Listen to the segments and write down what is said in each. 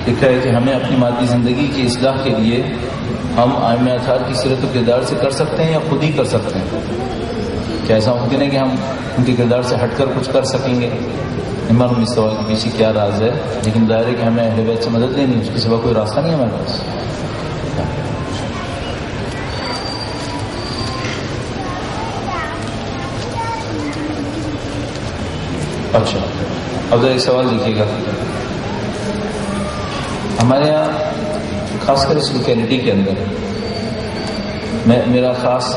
لکھا ہے کہ ہمیں اپنی مادی زندگی کی اصلاح کے لیے ہم ائمہ اطہار کی سیرت و کردار سے کر سکتے ہیں یا خود ہی کر سکتے ہیں؟ کیا ایسا ممکن ہے کہ ہم ان کے کردار سے ہٹ کر کچھ کر سکیں گے؟ معلوم اس سوال کے پیچھے کیا راز ہے، لیکن ظاہر ہے کہ ہمیں اہل بیت سے مدد لینی، اس کے سوا کوئی راستہ نہیں ہمارے پاس۔ اچھا، اب ایک سوال دیکھیے گا، ہمارے یہاں خاص کر اس لوکیلٹی کے اندر میرا خاص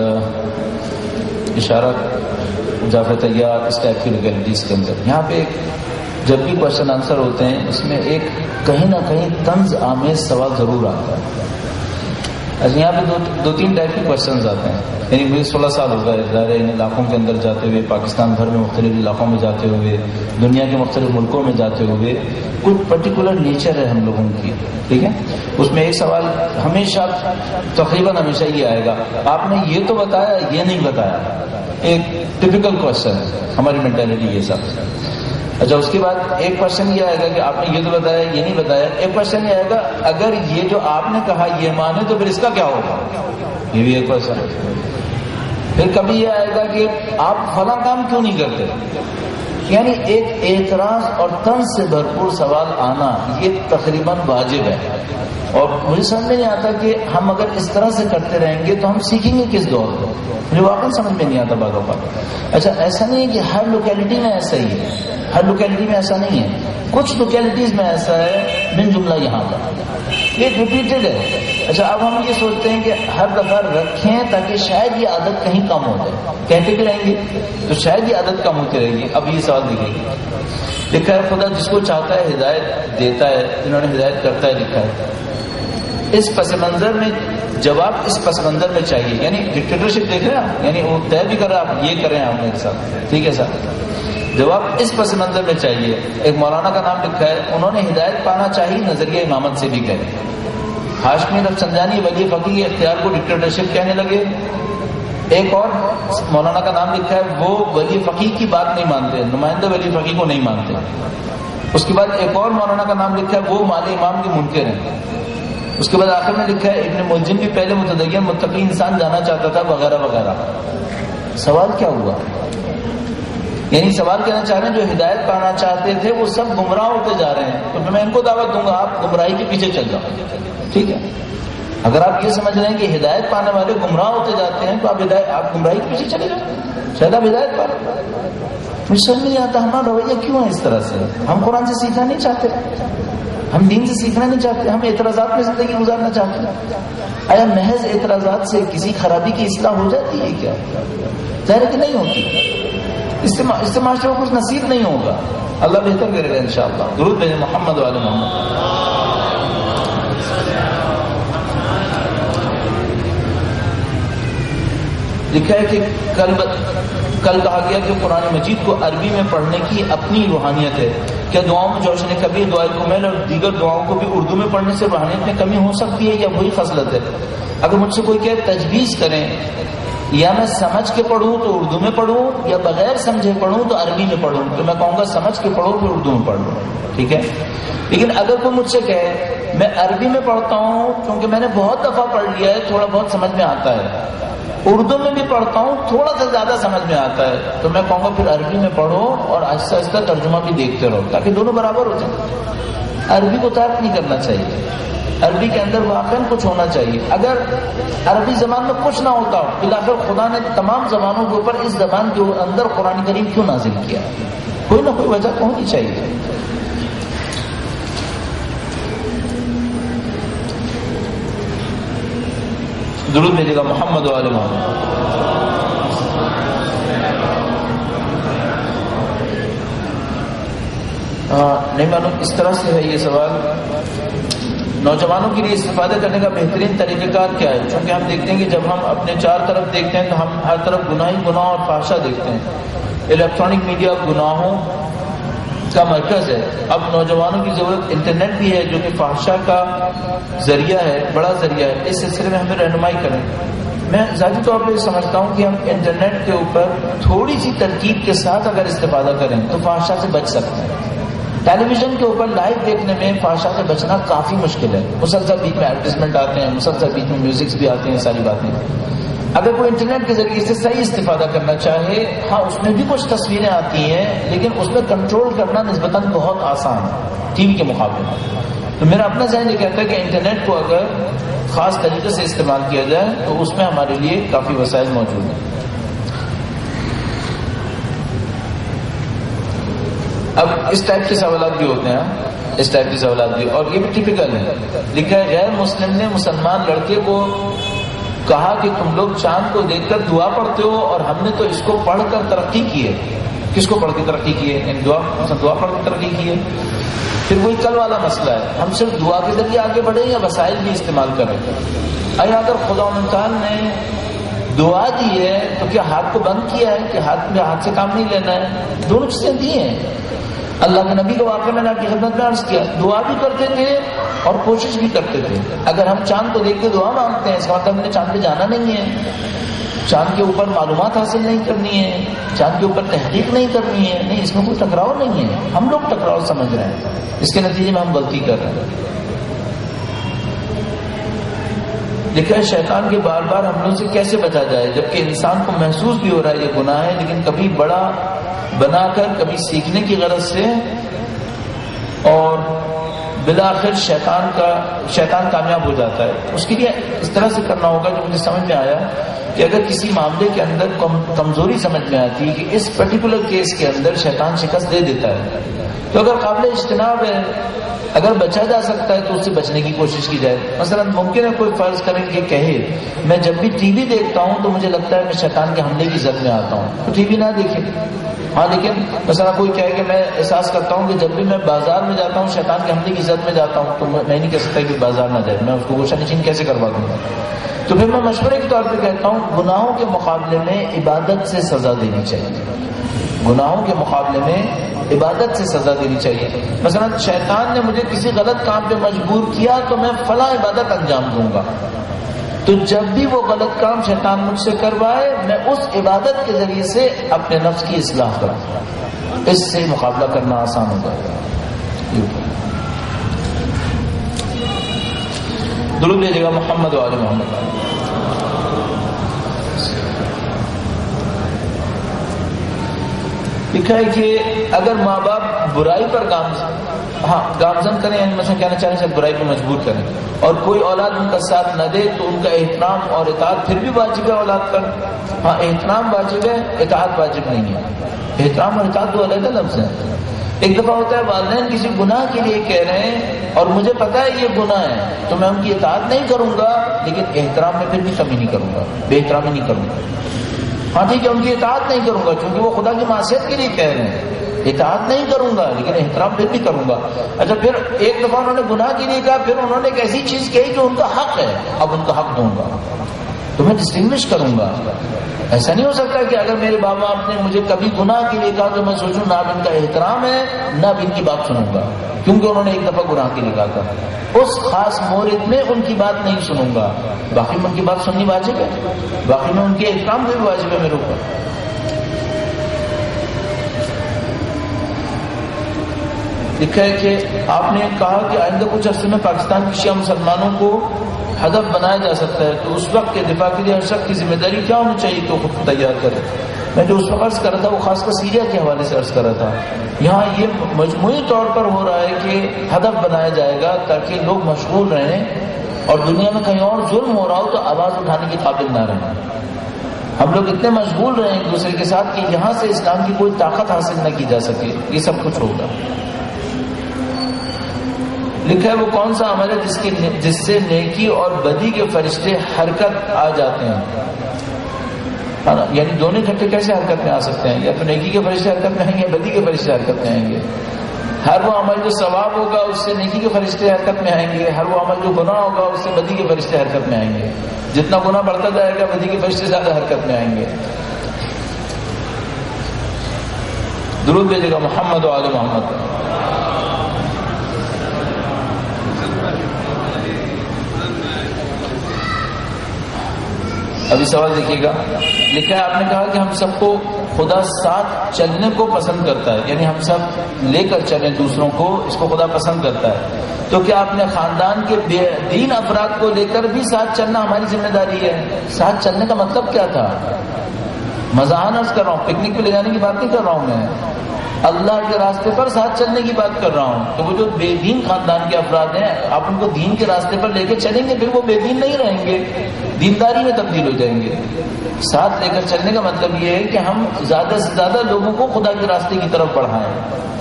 اشارہ جعفر طیار اس ٹائپ کی لوکیلٹیز کے اندر، یہاں پہ جب بھی کوشچن آنسر ہوتے ہیں اس میں ایک کہیں نہ کہیں طنز آمیز سوال ضرور آتا ہے۔ اچھا، یہاں پہ دو تین ٹائپ کے کوشچنز آتے ہیں، یعنی مجھے 16 سال ہو گئے ظاہر ان علاقوں کے اندر جاتے ہوئے، پاکستان بھر میں مختلف علاقوں میں جاتے ہوئے، دنیا کے مختلف ملکوں میں جاتے ہوئے، کچھ پرٹیکولر نیچر ہے ہم لوگوں کی، ٹھیک ہے؟ اس میں ایک سوال ہمیشہ تقریباً ہمیشہ یہ آئے گا، آپ نے یہ تو بتایا، یہ نہیں بتایا۔ ایک ٹپیکل کوشچن ہے، ہماری مینٹالٹی یہ سب۔ اچھا، اس کے بعد ایک کوشچن یہ آئے گا کہ آپ نے یہ تو بتایا، یہ نہیں بتایا۔ ایک کوشچن یہ آئے گا، اگر یہ جو آپ نے کہا یہ مانے تو پھر اس کا کیا ہوگا؟ یہ بھی ایک کوشچن ہے۔ پھر کبھی یہ آئے گا کہ آپ فلاں کام کیوں نہیں کرتے؟ یعنی ایک اعتراض اور طنز سے بھرپور سوال آنا یہ تقریباً واجب ہے، اور مجھے سمجھ میں نہیں آتا کہ ہم اگر اس طرح سے کرتے رہیں گے تو ہم سیکھیں گے کس دور کو؟ مجھے واقعی سمجھ میں نہیں آتا بعض اوقات۔ اچھا، ایسا نہیں ہے کہ ہر لوکیلٹی میں ایسا ہی ہے، ہر لوکیلٹی میں ایسا نہیں ہے، کچھ لوکیلٹیز میں ایسا ہے، من جملہ یہاں پر یہ ریپیٹڈ ہے۔ اچھا، اب ہم یہ سوچتے ہیں کہ ہر دفعہ رکھیں تاکہ شاید یہ عادت کہیں کم ہو جائے، کہتے بھی رہیں گے تو شاید یہ عادت کم ہوتی رہے گی۔ اب یہ سوال دیکھیے، لکھا ہے خدا جس کو چاہتا ہے ہدایت دیتا ہے، جنہوں نے ہدایت کرتا ہے لکھا ہے۔ اس پس منظر میں جواب اس پس منظر میں چاہیے، یعنی ڈکٹیٹرشپ دیکھ رہے ہیں آپ، یعنی وہ طے بھی کر رہا آپ یہ کریں آپ میرے ساتھ، ٹھیک ہے صاحب؟ جواب اس پس منظر میں چاہیے۔ ایک مولانا کا نام لکھا ہے، انہوں نے ہدایت پانا چاہیے نظریہ امامت سے بھی کہے۔ ہاشمی رفسنجانی ولی فقیہ کے اختیار کو ڈکٹیٹرشپ کہنے لگے۔ ایک اور مولانا کا نام لکھا ہے، وہ ولی فقیہ کی بات نہیں مانتے، نمائندہ ولی فقیہ کو نہیں مانتے۔ اس کے بعد ایک اور مولانا کا نام لکھا ہے، وہ مال امام کے منکر ہیں۔ اس کے بعد آخر میں لکھا ہے، ابن ملجم بھی پہلے متدین متقی انسان جانا چاہتا تھا، وغیرہ وغیرہ۔ سوال کیا ہوا؟ یعنی سوال کہنا چاہ رہے ہیں جو ہدایت پانا چاہتے تھے وہ سب گمراہ ہوتے جا رہے ہیں، تو میں ان کو دعوت دوں گا آپ گمراہی کے پیچھے چل جاؤ، ٹھیک ہے؟ اگر آپ یہ سمجھ رہے ہیں کہ ہدایت پانے والے گمراہ ہوتے جاتے ہیں تو آپ گمراہی کے پیچھے چلے جاؤ، شاید آپ ہدایت پا لیں۔ مجھے سمجھ نہیں آتا ہمارا رویہ کیوں ہے اس طرح سے؟ ہم قرآن سے سیکھنا نہیں چاہتے، ہم دین سے سیکھنا نہیں چاہتے، ہم اعتراضات میں زندگی گزارنا چاہتے ہیں۔ آیا محض اعتراضات سے کسی خرابی کی اصلاح ہو جاتی ہے کیا؟ ظاہر ہے کہ نہیں ہوتی، اس سے معاشرے کو کچھ نصیب نہیں ہوگا۔ اللہ بہتر کرے گا انشاءاللہ۔ درود بھیجیں محمد والے محمد۔ لکھا ہے کہ کل کہا گیا کہ قرآن مجید کو عربی میں پڑھنے کی اپنی روحانیت ہے، کیا دعاؤں میں جوش نے کبھی دعائے کمیل اور دیگر دعاؤں کو بھی اردو میں پڑھنے سے روحانیت میں کمی ہو سکتی ہے یا وہی خصلت ہے؟ اگر مجھ سے کوئی کہے تجویز کریں، یا میں سمجھ کے پڑھوں تو اردو میں پڑھوں، یا بغیر سمجھے پڑھوں تو عربی میں پڑھوں، تو میں کہوں گا سمجھ کے پڑھو پھر اردو میں پڑھ لو، ٹھیک ہے؟ لیکن اگر کوئی مجھ سے کہے میں عربی میں پڑھتا ہوں کیونکہ میں نے بہت دفعہ پڑھ لیا ہے، تھوڑا بہت سمجھ میں آتا ہے، اردو میں بھی پڑھتا ہوں تھوڑا سا زیادہ سمجھ میں آتا ہے، تو میں کہوں گا پھر عربی میں پڑھو اور آہستہ آہستہ ترجمہ بھی دیکھتے رہو تاکہ دونوں برابر ہو جائیں۔ عربی کو ترک نہیں کرنا چاہیے، عربی کے اندر واقعاً کچھ ہونا چاہیے۔ اگر عربی زبان میں کچھ نہ ہوتا بلاخر خدا نے تمام زبانوں کے اوپر اس زبان کے اندر قرآن کریم کیوں نازل کیا؟ کوئی نہ کوئی وجہ ہونی چاہیے۔ درود بھیجے گا محمد و آل محمد۔ نہیں معلوم اس طرح سے ہے یہ سوال، نوجوانوں کے لیے استفادہ کرنے کا بہترین طریقہ کار کیا ہے؟ چونکہ ہم دیکھتے ہیں کہ جب ہم اپنے چار طرف دیکھتے ہیں تو ہم ہر طرف گناہ اور فحشا دیکھتے ہیں۔ الیکٹرانک میڈیا گناہوں کا مرکز ہے۔ اب نوجوانوں کی ضرورت انٹرنیٹ بھی ہے جو کہ فحشا کا ذریعہ ہے، بڑا ذریعہ ہے۔ اس سلسلے میں ہمیں رہنمائی کریں۔ میں ذاتی طور پہ سمجھتا ہوں کہ ہم انٹرنیٹ کے اوپر تھوڑی سی ترکیب کے ساتھ اگر استفادہ کریں تو فحشا سے بچ سکتے ہیں۔ ٹیلی ویژن کے اوپر لائیو دیکھنے میں فحشا سے بچنا کافی مشکل ہے. مسلسل بیچ میں ایڈورٹیزمنٹ آتے ہیں, مسلسل بیچ میں میوزکس بھی آتے ہیں, ساری باتیں. اگر کوئی انٹرنیٹ کے ذریعے سے صحیح استفادہ کرنا چاہے, ہاں اس میں بھی کچھ تصویریں آتی ہیں, لیکن اس میں کنٹرول کرنا نسبتاً بہت آسان ہے ٹی وی کے مقابلے میں. تو میرا اپنا ذہن یہ کہتا ہے کہ انٹرنیٹ کو اگر خاص طریقے سے استعمال کیا جائے تو اس میں ہمارے لیے کافی وسائل موجود ہیں. اب اس ٹائپ کے سوالات بھی ہوتے ہیں, اس ٹائپ کے سوالات بھی, اور یہ بھی ٹپیکل ہے. لکھا ہے غیر مسلم نے مسلمان لڑکے کو کہا کہ تم لوگ چاند کو دیکھ کر دعا پڑھتے ہو اور ہم نے تو اس کو پڑھ کر ترقی کی ہے. کس کو پڑھ کے ترقی کی ہے؟ یعنی دعا پڑھ کے ترقی کی ہے. پھر وہی کل والا مسئلہ ہے, ہم صرف دعا کے ذریعے آگے بڑھیں یا وسائل بھی استعمال کریں. اگر خدا تعالی نے دعا دی ہے تو کیا ہاتھ کو بند کیا ہے کہ ہاتھ سے کام نہیں لینا ہے؟ دونوں چیزیں دی ہیں. اللہ کے نبی کا واقعہ میں نے آپ کی خدمت میں عرض کیا, دعا بھی کرتے تھے اور کوشش بھی کرتے تھے. اگر ہم چاند کو دیکھ کے دعا مانگتے ہیں اس کا مطلب ہم نے چاند پہ جانا نہیں ہے, چاند کے اوپر معلومات حاصل نہیں کرنی ہے, چاند کے اوپر تحقیق نہیں کرنی ہے. نہیں, اس میں کوئی ٹکراؤ نہیں ہے. ہم لوگ ٹکراؤ سمجھ رہے ہیں, اس کے نتیجے میں ہم غلطی کر رہے ہیں. لکھا ہے شیطان کے بار بار حملوں سے کیسے بچا جائے, جبکہ انسان کو محسوس بھی ہو رہا ہے یہ گناہ ہے, لیکن کبھی بڑا بنا کر کبھی سیکھنے کی غرض سے, اور بالآخر شیطان کامیاب ہو جاتا ہے. اس کے لیے اس طرح سے کرنا ہوگا جو مجھے سمجھ میں آیا کہ اگر کسی معاملے کے اندر کمزوری سمجھ میں آتی ہے کہ اس پرٹیکولر کیس کے اندر شیطان شکست دے دیتا ہے, تو اگر قابل اجتناب ہے, اگر بچا جا سکتا ہے تو اس سے بچنے کی کوشش کی جائے. مثلا ممکن ہے کوئی فرض کریں کہ کہے میں جب بھی ٹی وی دیکھتا ہوں تو مجھے لگتا ہے میں شیطان کے حملے کی زد میں آتا ہوں, تو ٹی وی نہ دیکھے. ہاں لیکن مثلا کوئی کہے کہ میں احساس کرتا ہوں کہ جب بھی میں بازار میں جاتا ہوں شیطان کے حملے کی زد میں جاتا ہوں, تو میں نہیں کہہ سکتا کہ بازار نہ جائے, میں اس کو گوشہ نشین کیسے کروا دوں گا. تو پھر میں مشورے کے طور پہ کہتا ہوں گناہوں کے مقابلے میں عبادت سے سزا دینی چاہیے. گناہوں کے مقابلے میں عبادت سے سزا دینی چاہیے. مثلا شیطان نے مجھے کسی غلط کام پہ مجبور کیا تو میں فلاں عبادت انجام دوں گا, تو جب بھی وہ غلط کام شیطان مجھ سے کروائے میں اس عبادت کے ذریعے سے اپنے نفس کی اصلاح کروں, اس سے مقابلہ کرنا آسان ہو جائے گا. درود بھیجے گا محمد و آل محمد. لکھا ہے کہ اگر ماں باپ برائی پر گامزن کریں, یعنی مثلا کہنا چاہیں سے برائی پر مجبور کریں, اور کوئی اولاد ان کا ساتھ نہ دے تو ان کا احترام اور اطاعت پھر بھی واجب ہے اولاد پر. ہاں احترام واجب ہے, اطاعت واجب نہیں ہے. احترام اور اطاعت دو علیحدہ لفظ ہیں. ایک دفعہ ہوتا ہے والدین کسی گناہ کے لیے کہہ رہے ہیں اور مجھے پتا ہے یہ گناہ ہے, تو میں ان کی اطاعت نہیں کروں گا, لیکن احترام میں پھر بھی کمی نہیں کروں گا, بے احترامی نہیں کروں گا. ہاں ٹھیک ہے, ان کی اطاعت نہیں کروں گا کیونکہ وہ خدا کی معصیت کے لیے کہہ رہے ہیں, اطاعت نہیں کروں گا لیکن احترام پھر بھی کروں گا. اچھا پھر ایک دفعہ انہوں نے گناہ کے لیے کہا, پھر انہوں نے ایک ایسی چیز کہی جو ان کا حق ہے, اب ان کا حق دوں گا تو میں ڈسٹنگوش کروں گا. ایسا نہیں ہو سکتا کہ اگر میرے باپ باپ نے مجھے کبھی گناہ کے لیے کہا تو میں سوچوں نہ اب ان کا احترام ہے نہ اب ان کی بات سنوں گا, کیونکہ انہوں نے ایک دفعہ گناہ کے لیے کہا تھا. اس خاص مورد میں ان کی بات نہیں سنوں گا, باقی میں ان کی بات سننی واجب ہے, باقی میں ان کے احترام بھی واجب ہے میرے اوپر. لکھا ہے کہ آپ نے کہا کہ آئندہ کچھ عرصے میں پاکستان کی شیعہ مسلمانوں کو ہدف بنایا جا سکتا ہے, تو اس وقت کے دفاع کے لیے ہر شخص کی ذمہ داری کیا ہونی چاہیے کہ وہ خود تیار کرے. میں جو اس وقت عرض کر رہا تھا وہ خاص کر سیریا کے حوالے سے عرض کر رہا تھا. یہاں یہ مجموعی طور پر ہو رہا ہے کہ ہدف بنایا جائے گا تاکہ لوگ مشغول رہیں اور دنیا میں کہیں اور ظلم ہو رہا ہو تو آواز اٹھانے کے قابل نہ رہیں. ہم لوگ اتنے مشغول رہیں ایک دوسرے کے ساتھ کہ یہاں سے اسلام کی کوئی طاقت حاصل نہ کی جا سکے. یہ سب کچھ ہوگا. لکھا ہے وہ کون سا عمل ہے جس سے نیکی اور بدی کے فرشتے حرکت آ جاتے ہیں, یعنی دونوں اکٹھے کیسے حرکت میں آ سکتے ہیں؟ یا تو نیکی کے فرشتے حرکت میں آئیں گے, بدی کے فرشتے حرکت میں آئیں گے. ہر وہ عمل جو ثواب ہوگا اس سے نیکی کے فرشتے حرکت میں آئیں گے, ہر وہ عمل جو گناہ ہوگا اس سے بدی کے فرشتے حرکت میں آئیں گے. جتنا گناہ بڑھتا جائے گا بدی کے فرشتے زیادہ حرکت میں آئیں گے. درود بھیجے گا محمد و آل محمد. ابھی سوال دیکھیے گا، لکھا ہے آپ نے کہا کہ ہم سب کو خدا ساتھ چلنے کو پسند کرتا ہے، یعنی ہم سب لے کر چلیں دوسروں کو، اس کو خدا پسند کرتا ہے. تو کیا اپنے خاندان کے بے دین افراد کو لے کر بھی ساتھ چلنا ہماری ذمہ داری ہے؟ ساتھ چلنے کا مطلب کیا تھا؟ مزاحن عرض کر رہا ہوں، پکنک پہ لے جانے کی بات نہیں کر رہا ہوں میں، اللہ کے راستے پر ساتھ چلنے کی بات کر رہا ہوں. تو وہ جو بے دین خاندان کے افراد ہیں، آپ ان کو دین کے راستے پر لے کے چلیں گے، پھر وہ بے دین نہیں رہیں گے، دینداری میں تبدیل ہو جائیں گے. ساتھ لے کر چلنے کا مطلب یہ ہے کہ ہم زیادہ سے زیادہ لوگوں کو خدا کے راستے کی طرف بڑھائیں.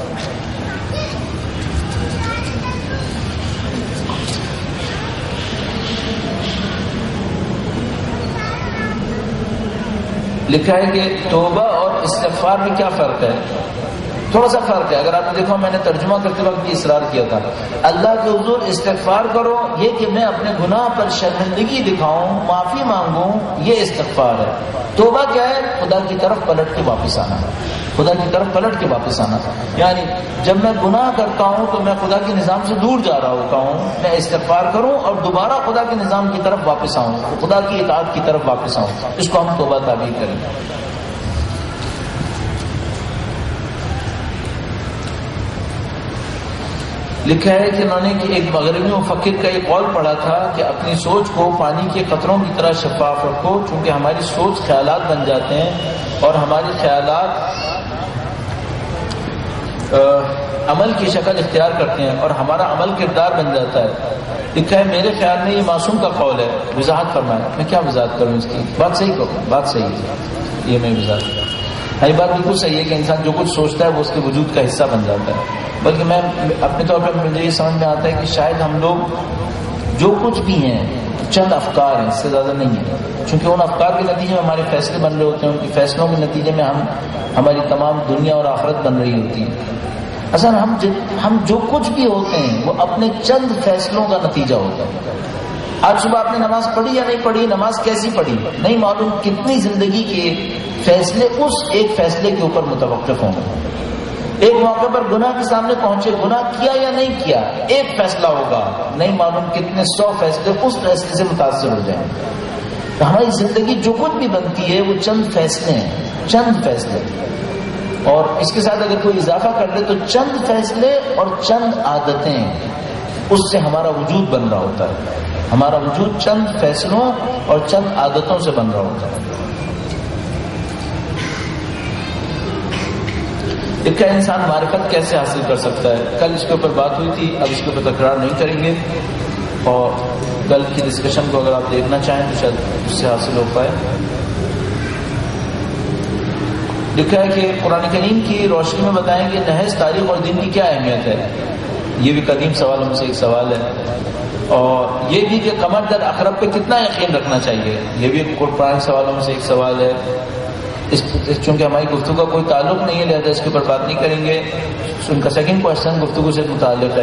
لکھا ہے کہ توبہ اور استغفار میں کیا فرق ہے؟ تھوڑا سا فرق ہے. اگر آپ نے دیکھا میں نے ترجمہ کرتے وقت بھی اصرار کیا تھا، اللہ کے حضور استغفار کرو، یہ کہ میں اپنے گناہ پر شرمندگی دکھاؤں، معافی مانگوں، یہ استغفار ہے. توبہ کیا ہے؟ خدا کی طرف پلٹ کے واپس آنا، خدا کی طرف پلٹ کے واپس آنا. یعنی جب میں گناہ کرتا ہوں تو میں خدا کے نظام سے دور جا رہا ہوتا ہوں، میں استغفار کروں اور دوبارہ خدا کے نظام کی طرف واپس آؤں، خدا کی اطاعت کی طرف واپس آؤں. اس کو ہم توبہ تعبیر کریں. لکھا ہے کہ انہوں نے ایک مغربی مفکر کا یہ قول پڑھا تھا کہ اپنی سوچ کو پانی کے قطروں کی طرح شفاف رکھو، چونکہ ہماری سوچ خیالات بن جاتے ہیں اور ہماری خیالات عمل کی شکل اختیار کرتے ہیں اور ہمارا عمل کردار بن جاتا ہے. لکھا ہے میرے خیال میں یہ معصوم کا قول ہے. وضاحت فرمایا. میں کیا وضاحت کروں اس کی؟ بات صحیح کروں، بات صحیح ہے، یہ میں وضاحت کروں. یہ بات بالکل صحیح ہے کہ انسان جو کچھ سوچتا ہے وہ اس کے وجود کا حصہ بن جاتا ہے. بلکہ میں اپنے طور پر مجھے یہ سمجھ میں آتا ہے کہ شاید ہم لوگ جو کچھ بھی ہیں چند افکار ہیں، اس سے زیادہ نہیں ہے. چونکہ ان افکار کے نتیجے میں ہمارے فیصلے بن رہے ہوتے ہیں، ان کے فیصلوں کے نتیجے میں ہماری تمام دنیا اور آخرت بن رہی ہوتی ہے. اصل ہم جو کچھ بھی ہوتے ہیں وہ اپنے چند فیصلوں کا نتیجہ ہوتا ہے. آج صبح آپ نے نماز پڑھی یا نہیں پڑھی، نماز کیسی پڑھی نہیں معلوم، کتنی زندگی کے فیصلے اس ایک فیصلے کے اوپر متوقف ہوں گے. ایک موقع پر گناہ کے سامنے پہنچے، گناہ کیا یا نہیں کیا، ایک فیصلہ ہوگا، نہیں معلوم کتنے 100 فیصلے اس فیصلے سے متاثر ہو جائیں گے. تو ہماری زندگی جو کچھ بھی بنتی ہے وہ چند فیصلے ہیں، چند فیصلے. اور اس کے ساتھ اگر کوئی اضافہ کر لے تو چند فیصلے اور چند عادتیں، اس سے ہمارا وجود بن رہا ہوتا ہے. ہمارا وجود چند فیصلوں اور چند عادتوں سے بن رہا ہوتا ہے. ایک انسان معرفت کیسے حاصل کر سکتا ہے؟ کل اس کے اوپر بات ہوئی تھی، اب اس کے اوپر تکرار نہیں کریں گے. اور کل کی ڈسکشن کو اگر آپ دیکھنا چاہیں تو شاید اس سے حاصل ہو پائے. لکھا ہے کہ قرآن کریم کی روشنی میں بتائیں کہ نحس تاریخ اور دین کی کیا اہمیت ہے. یہ بھی قدیم سوالوں میں سے ایک سوال ہے. اور یہ بھی کہ قمر در عقرب پہ کتنا یقین رکھنا چاہیے، یہ بھی قرآن سوالوں میں سے ایک سوال ہے. چونکہ ہماری گفتگو کا کوئی تعلق نہیں ہے لہٰذا اس کے اوپر بات نہیں کریں گے. ان کا سیکنڈ کوشچن گفتگو سے متعلق ہے.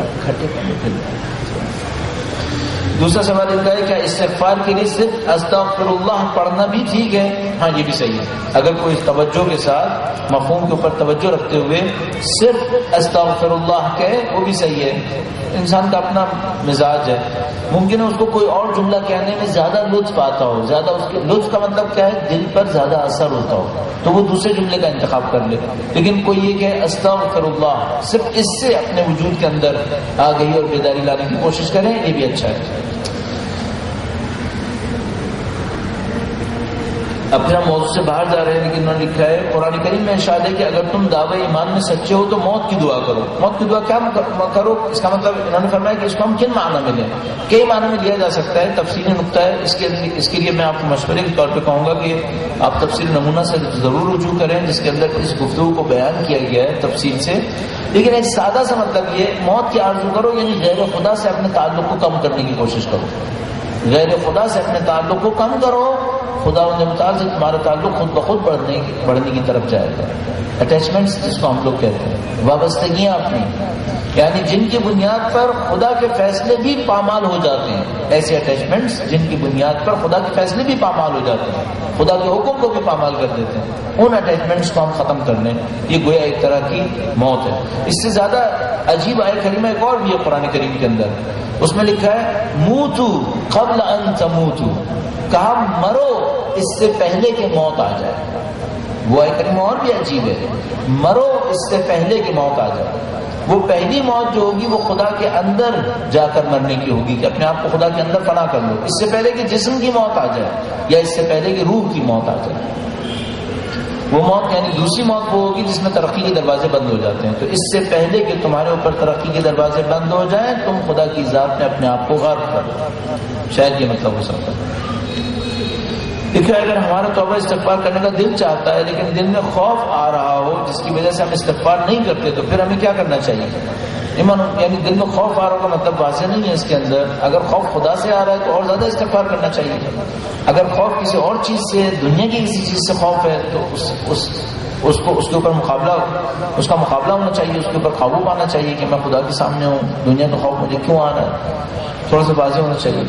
دوسرا سوال یہ ہے کیا استغفار کے لیے صرف استغفر اللہ پڑھنا بھی ٹھیک ہے؟ ہاں یہ بھی صحیح ہے. اگر کوئی توجہ کے ساتھ مفہوم کے اوپر توجہ رکھتے ہوئے صرف استغفر اللہ کہے وہ بھی صحیح ہے. انسان کا اپنا مزاج ہے، ممکن ہے اس کو کوئی اور جملہ کہنے میں زیادہ لطف آتا ہو، زیادہ اس کے لطف کا مطلب کیا ہے، دل پر زیادہ اثر ہوتا ہو تو وہ دوسرے جملے کا انتخاب کر لے. لیکن کوئی یہ کہ استغفر اللہ صرف اس سے اپنے وجود کے اندر آگہی اور بیداری لانے کی کوشش کریں، یہ بھی اچھا ہے. اب پھر ہم موضوع سے باہر جا رہے ہیں، لیکن انہوں نے لکھا ہے قرآن کریم میں ارشاد ہے کہ اگر تم دعوی ایمان میں سچے ہو تو موت کی دعا کرو. موت کی دعا کیا کرو؟ اس کا مطلب انہوں نے فرمایا کہ اس کو ہم کن معنی میں لیں؟ کئی معنی میں لیا جا سکتا ہے. تفصیلی نقطہ ہے، اس کے لیے میں آپ کو مشورے کے طور پہ کہوں گا کہ آپ تفصیل نمونہ سے ضرور رجوع کریں جس کے اندر اس گفتگو کو بیان کیا گیا ہے تفصیل سے. لیکن ایک سادہ سا مطلب یہ موت کی آرزو کرو، یعنی غیر خدا سے اپنے تعلق کو کم کرنے کی کوشش کرو. غیر خدا سے اپنے تعلق کو کم کرو، خدا ان سے تمہارا تعلق خود بخود بڑھنے کی طرف جائے گا. اٹیچمنٹس جس کو ہم لوگ کہتے ہیں، وابستگیاں اپنی، یعنی جن کی بنیاد پر خدا کے فیصلے بھی پامال ہو جاتے ہیں. ایسے اٹیچمنٹس جن کی بنیاد پر خدا کے فیصلے بھی پامال ہو جاتے ہیں، خدا کے حکم کو بھی پامال کر دیتے ہیں، ان اٹیچمنٹس کو ہم ختم کر لیں. یہ گویا ایک طرح کی موت ہے. اس سے زیادہ عجیب آیت کریمہ ایک اور بھی ہے قرآن کریم کے اندر، اس میں لکھا ہے موتو قبل ان تموتو، کہا مرو اس سے پہلے کہ موت آ جائے. وہ آیت کریمہ اور بھی عجیب ہے، مرو اس سے پہلے کہ موت آ جائے. وہ پہلی موت جو ہوگی وہ خدا کے اندر جا کر مرنے کی ہوگی کہ اپنے آپ کو خدا کے اندر فنا کر لو، اس سے پہلے کہ جسم کی موت آ جائے یا اس سے پہلے کہ روح کی موت آ جائے. وہ موت یعنی دوسری موت وہ ہوگی جس میں ترقی کے دروازے بند ہو جاتے ہیں. تو اس سے پہلے کہ تمہارے اوپر ترقی کے دروازے بند ہو جائیں تم خدا کی ذات میں اپنے آپ کو غرق کر دو. شاید یہ مطلب ہو سکتا ہے. دیکھیں اگر ہمارا توبہ استغفار کرنے کا دل چاہتا ہے لیکن دل میں خوف آ رہا ہو جس کی وجہ سے ہم استغفار نہیں کرتے تو پھر ہمیں کیا کرنا چاہیے؟ ایمان یعنی دل میں خوف آ رہا کا مطلب واضح نہیں ہے اس کے اندر. اگر خوف خدا سے آ رہا ہے تو اور زیادہ استغفار کرنا چاہیے. اگر خوف کسی اور چیز سے، دنیا کی کسی چیز سے خوف ہے تو اس کے اوپر اس کا مقابلہ ہونا چاہیے، اس کے اوپر قابو پانا چاہیے کہ میں خدا کے سامنے ہوں، دنیا کا خوف مجھے کیوں آ رہا ہے، تھوڑا سا واضح ہونا چاہیے.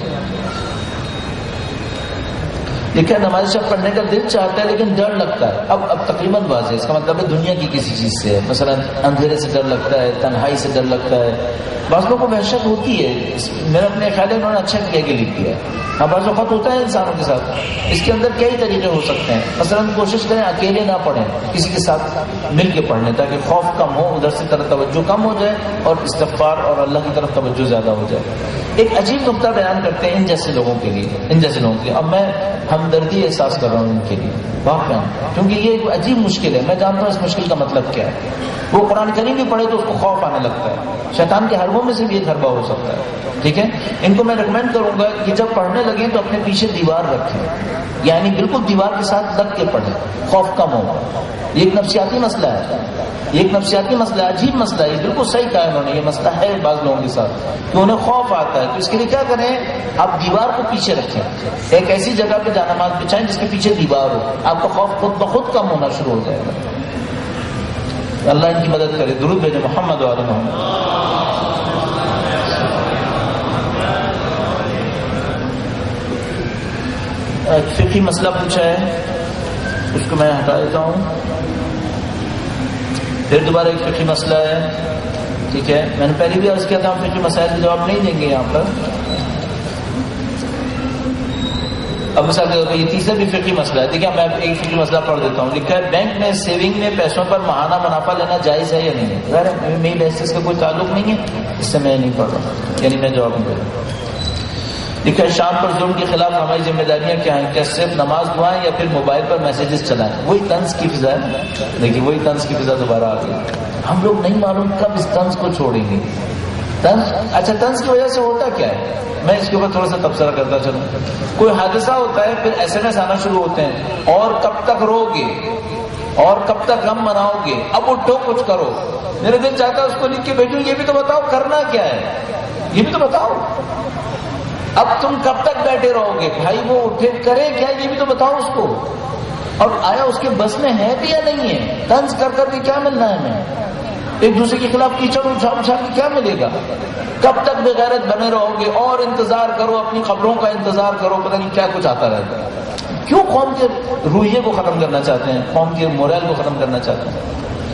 دیکھیں نماز شب پڑھنے کا دل چاہتا ہے لیکن ڈر لگتا ہے. اب تقریباً واضح اس کا مطلب ہے دنیا کی کسی چیز سے، مثلا اندھیرے سے ڈر لگتا ہے، تنہائی سے ڈر لگتا ہے. بعض لوگوں کو وحشت ہوتی ہے، میرا اپنے خیال ہے انہوں نے اچھا کیا کہ لکھ دیا. ہاں بعض وقت ہوتا ہے انسانوں کے ساتھ. اس کے اندر کئی طریقے ہو سکتے ہیں. مثلا کوشش کریں اکیلے نہ پڑھیں، کسی کے ساتھ مل کے پڑھنے تاکہ خوف کم ہو، ادھر سے طرف توجہ کم ہو جائے اور استغفار اور اللہ کی طرف توجہ زیادہ ہو جائے. ایک عجیب نقطہ بیان کرتے ہیں ان جیسے لوگوں کے لیے، اب میں ہمدردی احساس کر رہا ہوں ان کے لیے واقعا، کیونکہ یہ ایک عجیب مشکل ہے. میں جانتا ہوں اس مشکل کا مطلب کیا ہے. وہ قرآن کریم بھی پڑھے تو اس کو خوف آنے لگتا ہے. شیطان کے حربوں میں سے بھی ایک حربہ ہو سکتا ہے. ٹھیک ہے، ان کو میں ریکمینڈ کروں گا کہ جب پڑھنے لگیں تو اپنے پیچھے دیوار رکھیں، یعنی بالکل دیوار کے ساتھ لگ کے پڑھیں، خوف کم ہوگا. یہ ایک نفسیاتی مسئلہ ہے، یہ ایک نفسیاتی مسئلہ ہے، عجیب مسئلہ ہے. یہ بالکل صحیح کہا انہوں نے، یہ مسئلہ ہے بعض لوگوں کے ساتھ کہ انہیں خوف آتا ہے. تو اس کے لیے کیا کریں، آپ دیوار کو پیچھے رکھیں، ایک ایسی جگہ پہ جانماز بچھائیں جس کے پیچھے دیوار ہو. آپ کا خوف خود بخود کم ہونا شروع ہو جائے گا. اللہ ان کی مدد کرے. درود بھیجے محمد وعلی محمد. فقہی مسئلہ پوچھا ہے، اس کو میں ہٹا دیتا ہوں. پھر دوبارہ ایک فقہی مسئلہ ہے. ٹھیک ہے، میں نے پہلے بھی عرض کیا تھا ہم فقہی مسائل کا جواب نہیں دیں گے یہاں پر. اب مثال کے طور پر یہ تیسرا بھی فقہی مسئلہ ہے. دیکھیں میں ایک فقہی مسئلہ پڑھ دیتا ہوں. لکھا ہے بینک میں سیونگ میں پیسوں پر ماہانہ منافع لینا جائز ہے یا نہیں ہے. ظاہر ہے میری بحث اس کا کوئی تعلق نہیں ہے، اس سے میں نہیں پڑھ رہا، یعنی میں جواب نہیں دے رہا. لکھا ہے شام پر ظلم کے خلاف ہماری ذمہ داریاں کیا ہیں؟ کیا صرف نماز دعائیں یا پھر موبائل پر میسیجز چلائیں؟ وہی طنز کی فضا ہے. دیکھیے وہی طنز کی فضا دوبارہ آ گئی. ہم لوگ نہیں معلوم کب اس طنز کو چھوڑیں گے. طنز، اچھا طنز کی وجہ سے ہوتا کیا ہے؟ میں اس کے اوپر تھوڑا سا تبصرہ کرتا چلوں. کوئی حادثہ ہوتا ہے پھر SMS آنا شروع ہوتے ہیں، اور کب تک رو گے اور کب تک غم مناؤ گے، اب اٹھو کچھ کرو. میرے دل چاہتا ہے اس کو لکھ کے بھیجوں، یہ بھی تو بتاؤ کرنا کیا ہے، یہ بھی تو بتاؤ. اب تم کب تک بیٹھے رہو گے بھائی، وہ اٹھے کرے کیا یہ بھی تو بتاؤ اس کو. اور آیا اس کے بس میں ہے بھی یا نہیں ہے؟ طنز کر کر کے کیا ملنا ہے ہمیں؟ ایک دوسرے کے خلاف کیچڑ اچھال اچھال کے کیا ملے گا؟ کب تک بے غیرت بنے رہو گے اور انتظار کرو، اپنی خبروں کا انتظار کرو، پتہ نہیں کیا کچھ آتا رہتا ہے. کیوں قوم کے رویے کو ختم کرنا چاہتے ہیں، قوم کے مورل کو ختم کرنا چاہتے ہیں.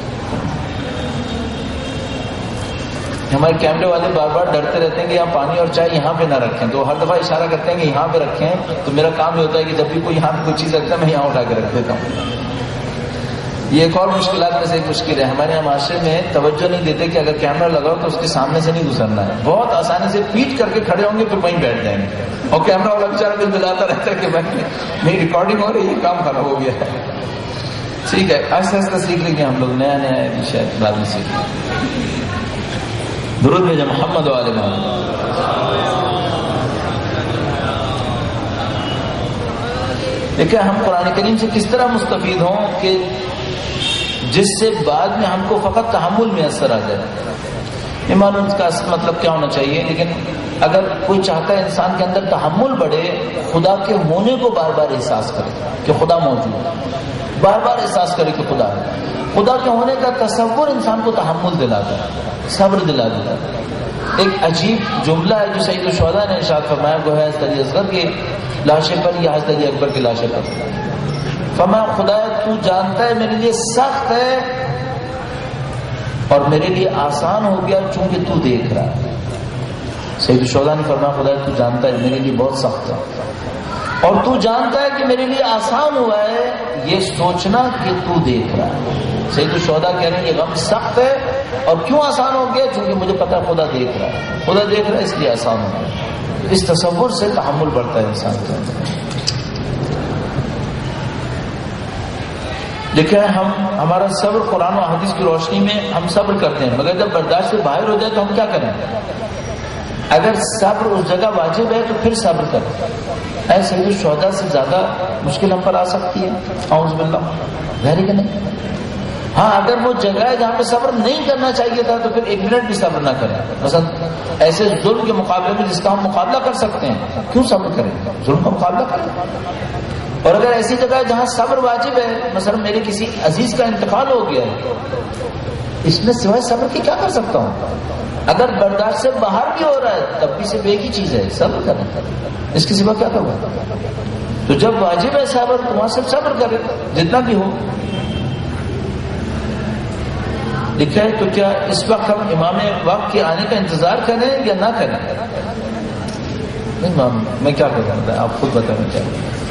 ہمارے کیمرے والے بار بار ڈرتے رہتے ہیں کہ یہاں پانی اور چائے یہاں پہ نہ رکھیں، تو ہر دفعہ اشارہ کرتے ہیں کہ یہاں پہ رکھیں. تو میرا کام یہ ہوتا ہے کہ جب بھی کوئی یہاں پہ کوئی چیز رکھتا ہے میں یہاں اٹھا کے رکھ دیتا ہوں. یہ ایک اور مشکلات میں سے ایک مشکل ہے. ہمارے یہاں معاشرے میں توجہ نہیں دیتے کہ اگر کیمرہ لگاؤ تو اس کے سامنے سے نہیں گزرنا ہے. بہت آسانی سے پیٹ کر کے کھڑے ہوں گے پھر وہیں بیٹھ جائیں گے، اور کیمرہ والا بیچارہ بل بلاتا رہتا ہے کہ بھائی میری ریکارڈنگ ہو رہی ہے، کام خراب ہو گیا ہے. ٹھیک ہے، آہستہ آہستہ سیکھ لیں گے ہم لوگ، نیا نیا ہے شاید بعد میں سیکھ لیں. درود بھیجے محمد وعلی محمد. دیکھیں ہم قرآن کریم سے کس طرح مستفید ہوں کہ جس سے بعد میں ہم کو فقط تحمل میں اثر آ جائے. یہ معلوم اس کا مطلب کیا ہونا چاہیے، لیکن اگر کوئی چاہتا ہے انسان کے اندر تحمل بڑھے، خدا کے ہونے کو بار بار احساس کرے کہ خدا موجود ہے، بار بار احساس کرے کہ خدا ہے. خدا کے ہونے کا تصور انسان کو تحمل دلاتا ہے، صبر دلا دیتا ہے. ایک عجیب جملہ ہے جو سید الشہداء نے ارشاد فرمایا، وہ ہے حضرت علی اصغر کی لاشے پر یا حضرت علی اکبر کی لاشے پر. فرمایا خدا تو جانتا ہے میرے لیے سخت ہے اور میرے لیے آسان ہو گیا چونکہ تو دیکھ رہا ہے. سید الشہداء نے فرمایا خدا تو جانتا ہے میرے لیے بہت سخت ہے، اور تو جانتا ہے کہ میرے لیے آسان ہوا ہے یہ سوچنا کہ تو دیکھ رہا ہے. سید الشہداء کہہ رہے ہیں یہ غم سخت ہے، اور کیوں آسان ہو گیا؟ چونکہ مجھے پتا خدا دیکھ رہا ہے، خدا دیکھ رہا ہے اس لیے آسان ہو گیا. اس تصور سے تحمل بڑھتا ہے انسان کے اندر. لکھا ہے ہمارا صبر قرآن و حدیث کی روشنی میں ہم صبر کرتے ہیں، مگر جب برداشت سے باہر ہو جائے تو ہم کیا کریں؟ اگر صبر اس جگہ واجب ہے تو پھر صبر کریں. اے سید الشہداء سے زیادہ مشکل ہم پر آ سکتی ہے؟ اعوذ باللہ، ظاہر کہ نہیں. ہاں اگر وہ جگہ ہے جہاں پہ صبر نہیں کرنا چاہیے تھا تو پھر 1 منٹ بھی صبر نہ کریں. مثلا ایسے ظلم کے مقابلے میں جس کا ہم مقابلہ کر سکتے ہیں کیوں صبر کریں؟ ظلم کا مقابلہ کریں. اور اگر ایسی جگہ ہے جہاں صبر واجب ہے، مثلا میرے کسی عزیز کا انتقال ہو گیا ہے، اس میں سوائے صبر کے کیا کر سکتا ہوں؟ اگر برداشت سے باہر بھی ہو رہا ہے تب بھی صرف ایک ہی چیز ہے، صبر کرنا. اس کے سوا کیا کروں؟ تو جب واجب ہے صبر تو وہاں صرف صبر کرے جتنا بھی ہو. لکھا ہے تو کیا اس وقت ہم امام وقت کے آنے کا انتظار کریں یا نہ کریں؟ نہیں میں کیا کروں، آپ خود بتائیں کیا.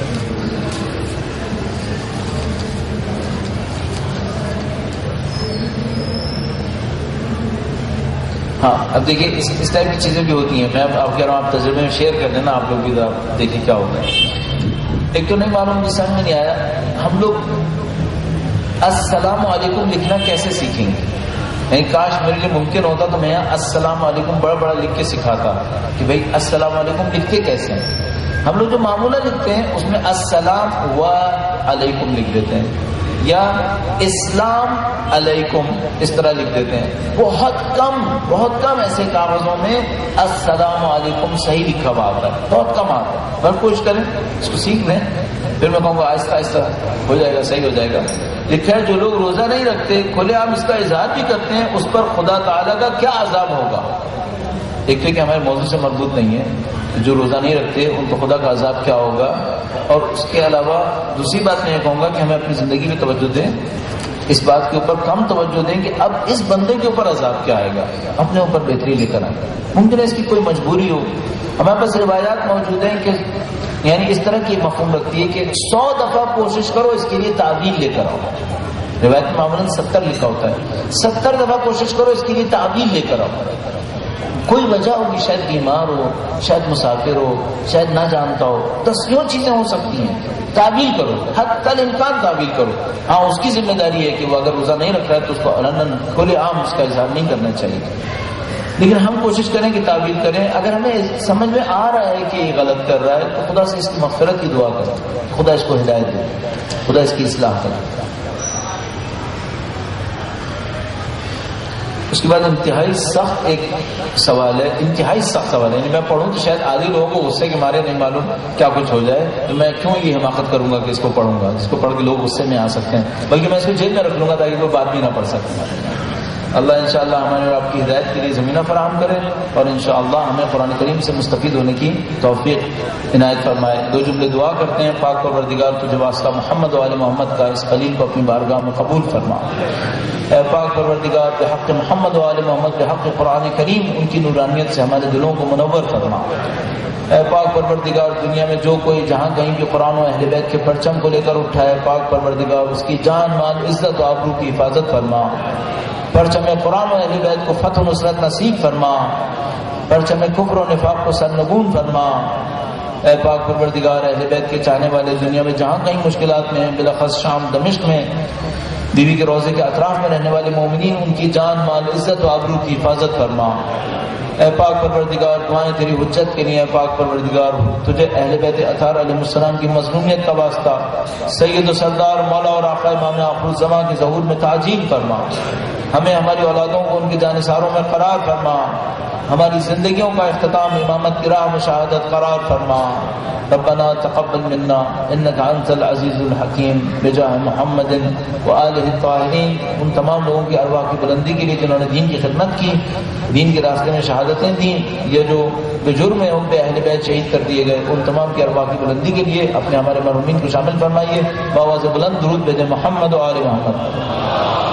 ہاں اب دیکھیے اس ٹائپ کی چیزیں بھی ہوتی ہیں. میں آپ کہہ رہا ہوں آپ تجربے میں شیئر کر دینا، آپ لوگ بھی دیکھیں کیا ہوتا ہے. ایک تو نہیں معلوم مجھے سمجھ میں نہیں آیا ہم لوگ السلام علیکم لکھنا کیسے سیکھیں گے. یعنی کاش میرے لیے ممکن ہوتا تو میں یہاں السلام علیکم بڑا بڑا لکھ کے سکھاتا کہ بھائی السلام علیکم لکھتے کیسے ہیں. ہم لوگ جو معمولہ لکھتے ہیں اس میں السلام و علیکم لکھ دیتے ہیں، یا اسلام علیکم اس طرح لکھ دیتے ہیں. بہت کم ایسے کاغذوں میں السلام علیکم صحیح لکھا ہوا آتا ہے، بہت کم آتا ہے. پر کوشش کریں اس کو سیکھ لیں، پھر میں کہوں گا آہستہ آہستہ ہو جائے گا، صحیح ہو جائے گا. لکھا ہے جو لوگ روزہ نہیں رکھتے کھلے عام اس کا اظہار بھی کرتے ہیں اس پر خدا تعالیٰ کا کیا عذاب ہوگا. ایک تو کہ ہمارے موضوع سے مربوط نہیں ہے، جو روزہ نہیں رکھتے ان کو خدا کا عذاب کیا ہوگا. اور اس کے علاوہ دوسری بات میں یہ کہوں گا کہ ہمیں اپنی زندگی میں توجہ دیں، اس بات کے اوپر کم توجہ دیں کہ اب اس بندے کے اوپر عذاب کیا آئے گا، اپنے اوپر بہتری لے کر آئے. ممکن ہے اس کی کوئی مجبوری ہو. ہمارے پاس روایات موجود ہیں کہ یعنی اس طرح کی مفہوم رکھتی ہے کہ 100 دفعہ کوشش کرو اس کے لیے تعویل لے کر آؤ. روایت میں معمولاً 70 لکھا ہوتا ہے، 70 دفعہ کوشش کرو اس کے لیے تعویل لے کر آؤ. کوئی وجہ ہوگی، شاید بیمار ہو، شاید مسافر ہو، شاید نہ جانتا ہو، 10 چیزیں ہو سکتی ہیں. تعویل کرو، حتی الامکان تعویل کرو. ہاں اس کی ذمہ داری ہے کہ وہ اگر روزہ نہیں رکھ رہا ہے تو اس کو علناً کھلے عام اس کا اظہار نہیں کرنا چاہیے. لیکن ہم کوشش کریں کہ تعویل کریں. اگر ہمیں سمجھ میں آ رہا ہے کہ یہ غلط کر رہا ہے تو خدا سے اس کی مغفرت کی دعا کریں، خدا اس کو ہدایت دے، خدا اس کی اصلاح کرے. اس کے بعد انتہائی سخت ایک سوال ہے، انتہائی سخت سوال ہے. یعنی میں پڑھوں تو شاید آدھی لوگوں کو غصے کے مارے نہیں معلوم کیا کچھ ہو جائے تو میں کیوں یہ حماقت کروں گا کہ اس کو پڑھوں گا جس کو پڑھ کے لوگ غصے میں آ سکتے ہیں، بلکہ میں اس کو جیل میں رکھ لوں گا تاکہ کوئی بات بھی نہ پڑھ سکے. اللہ انشاءاللہ ہمارے اور آپ کی ہدایت کے لیے زمینہ فراہم کرے اور انشاءاللہ ہمیں قرآن کریم سے مستفید ہونے کی توفیق عنایت فرمائے. 2 جملے دعا کرتے ہیں. پاک پروردگار تجھے واسطہ محمد و آل محمد کا اس خلیل کو اپنی بارگاہ میں قبول فرما. اے پاک پروردگار بحق محمد و آل محمد بحق قرآن کریم ان کی نورانیت سے ہمارے دلوں کو منور فرما. اے پاک پروردگار دنیا میں جو کوئی جہاں کہیں بھی قرآن و اہل بیت کے پرچم کو لے کر اٹھا ہے، پاک پروردگار اس کی جان مال عزت و آبرو کی حفاظت فرما. پرچم قرآن و اہل بیت کو فتح و نصرت نصیب فرما. پرچم کفر و نفاق کو سرنگون فرما. اے پاک پروردگار اہل بیت کے چاہنے والے دنیا میں جہاں کہیں مشکلات میں ہیں، بالاخص شام دمشق میں بیوی کے روضے کے اطراف میں رہنے والے مومنین ان کی جان مال عزت و آبرو کی حفاظت فرما. اے پاک پروردگار دعائیں تیری حجت کے لیے. اے پاک پروردگار تجھے اہل بیت اطہار علیہ السلام کی مظلومیت کا واسطہ سید و سردار مولا اور آقا امام آخر الزماں کے ظہور میں تعجیل فرما. ہمیں ہماری اولادوں کو ان کے جانثاروں میں قرار فرما. ہماری زندگیوں کا اختتام امامت کی راہ میں شہادت قرار فرما. ربنا تقبل منا انك انت العزیز الحکیم بجاہ محمد وآلہ الطاہرین. ان تمام لوگوں کی ارواح کی بلندی کے لیے جنہوں نے دین کی خدمت کی، دین کے راستے میں شہادتیں دیں، یہ جو بے جرم ہیں ان پہ اہل بیت شہید کر دیے گئے، ان تمام کی ارواح کی بلندی کے لیے اپنے ہمارے مرحومین کو شامل فرمائیے. بآواز بلند درود بھیجیں محمد و آل محمد.